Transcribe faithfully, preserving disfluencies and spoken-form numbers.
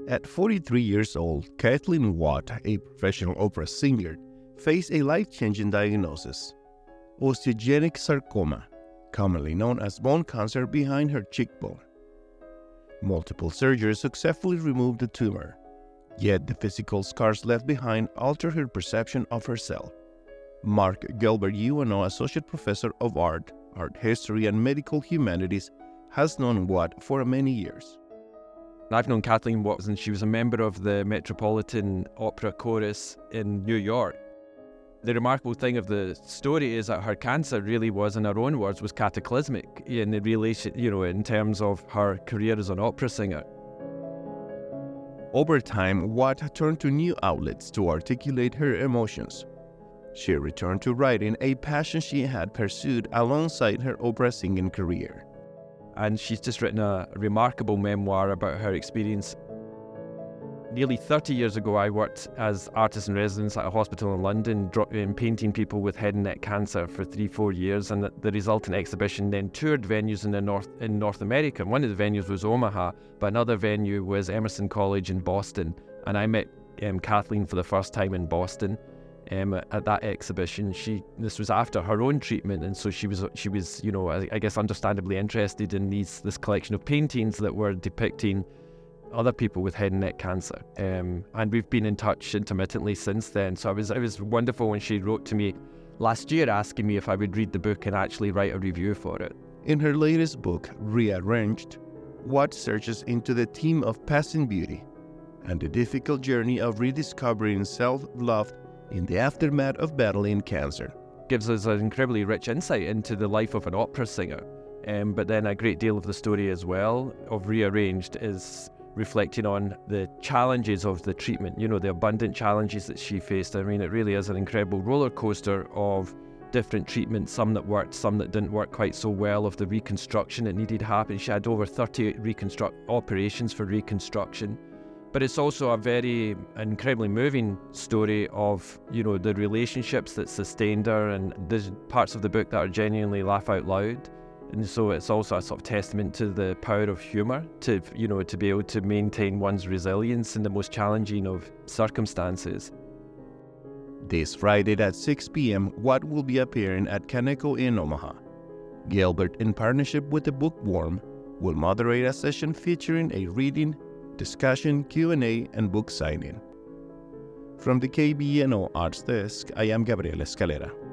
At forty-three years old, Kathleen Watt, a professional opera singer, faced a life-changing diagnosis: osteogenic sarcoma, commonly known as bone cancer behind her cheekbone. Multiple surgeries successfully removed the tumor, yet the physical scars left behind altered her perception of herself. Mark Gilbert, U N O Associate Professor of Art, Art History, and Medical Humanities, has known Watt for many years. I've known Kathleen Watt since she was a member of the Metropolitan Opera Chorus in New York. The remarkable thing of the story is that her cancer really was, in her own words, was cataclysmic in the relation, you know, in terms of her career as an opera singer. Over time, Watt turned to new outlets to articulate her emotions. She returned to writing, a passion she had pursued alongside her opera singing career. And she's just written a remarkable memoir about her experience. Nearly thirty years ago, I worked as artist-in-residence at a hospital in London, painting people with head and neck cancer for three, four years, and the resultant exhibition then toured venues in, the North, in North America. One of the venues was Omaha, but another venue was Emerson College in Boston. And I met um, Kathleen for the first time in Boston. Um, at that exhibition. She this was after her own treatment, and so she was she was you know I, I guess understandably interested in these this collection of paintings that were depicting other people with head and neck cancer. Um, and we've been in touch intermittently since then. So it was it was wonderful when she wrote to me last year asking me if I would read the book and actually write a review for it. In her latest book, Rearranged, Watt searches into the theme of passing beauty and the difficult journey of rediscovering self-love in the aftermath of battling cancer. Gives us an incredibly rich insight into the life of an opera singer. Um, but then a great deal of the story as well, of Rearranged, is reflecting on the challenges of the treatment, you know, the abundant challenges that she faced. I mean, it really is an incredible roller coaster of different treatments, some that worked, some that didn't work quite so well, of the reconstruction that needed to happen. She had over thirty reconstruct operations for reconstruction. But it's also a very incredibly moving story of, you know, the relationships that sustained her, and there's parts of the book that are genuinely laugh out loud. And so it's also a sort of testament to the power of humour, to, you know, to be able to maintain one's resilience in the most challenging of circumstances. This Friday at six p.m., Watt will be appearing at Kaneko in Omaha. Gilbert, in partnership with the Bookworm, will moderate a session featuring a reading, discussion, Q and A, and book signing. From the K B N O Arts Desk, I am Gabriel Escalera.